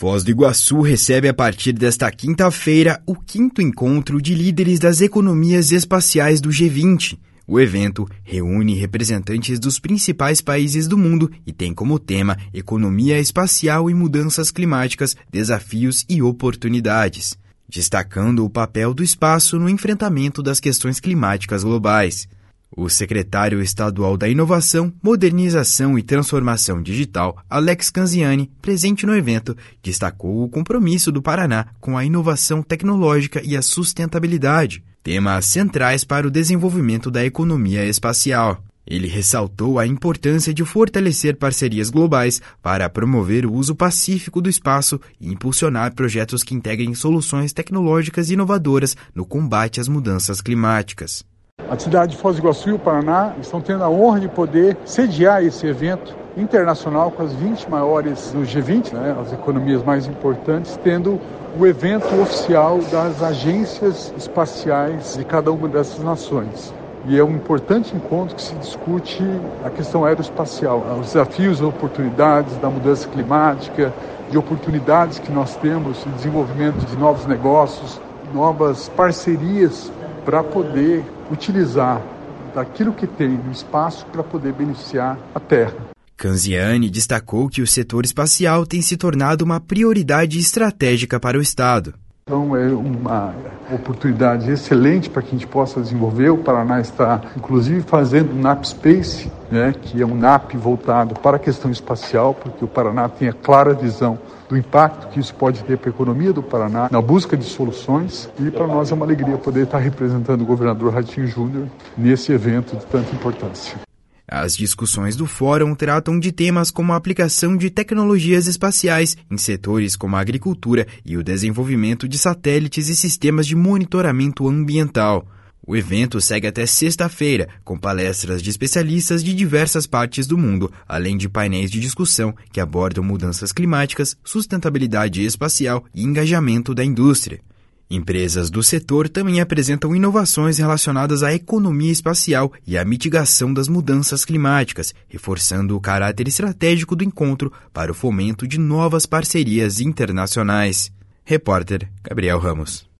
Foz do Iguaçu recebe a partir desta quinta-feira o 5º encontro de líderes das economias espaciais do G20. O evento reúne representantes dos principais países do mundo e tem como tema economia espacial e mudanças climáticas, desafios e oportunidades, destacando o papel do espaço no enfrentamento das questões climáticas globais. O secretário estadual da Inovação, Modernização e Transformação Digital, Alex Canziani, presente no evento, destacou o compromisso do Paraná com a inovação tecnológica e a sustentabilidade, temas centrais para o desenvolvimento da economia espacial. Ele ressaltou a importância de fortalecer parcerias globais para promover o uso pacífico do espaço e impulsionar projetos que integrem soluções tecnológicas inovadoras no combate às mudanças climáticas. A cidade de Foz do Iguaçu e o Paraná estão tendo a honra de poder sediar esse evento internacional com as 20 maiores do G20, as economias mais importantes, tendo o evento oficial das agências espaciais de cada uma dessas nações. E é um importante encontro que se discute a questão aeroespacial, os desafios e oportunidades da mudança climática, de oportunidades que nós temos de desenvolvimento de novos negócios, novas parcerias para poder utilizar daquilo que tem no espaço para poder beneficiar a Terra. Canziani destacou que o setor espacial tem se tornado uma prioridade estratégica para o Estado. Então é uma oportunidade excelente para que a gente possa desenvolver. O Paraná está, inclusive, fazendo o NAP Space, que é um NAP voltado para a questão espacial, porque o Paraná tem a clara visão do impacto que isso pode ter para a economia do Paraná, na busca de soluções, e para nós é uma alegria poder estar representando o governador Ratinho Júnior nesse evento de tanta importância. As discussões do fórum tratam de temas como a aplicação de tecnologias espaciais em setores como a agricultura e o desenvolvimento de satélites e sistemas de monitoramento ambiental. O evento segue até sexta-feira, com palestras de especialistas de diversas partes do mundo, além de painéis de discussão que abordam mudanças climáticas, sustentabilidade espacial e engajamento da indústria. Empresas do setor também apresentam inovações relacionadas à economia espacial e à mitigação das mudanças climáticas, reforçando o caráter estratégico do encontro para o fomento de novas parcerias internacionais. Repórter Gabriel Ramos.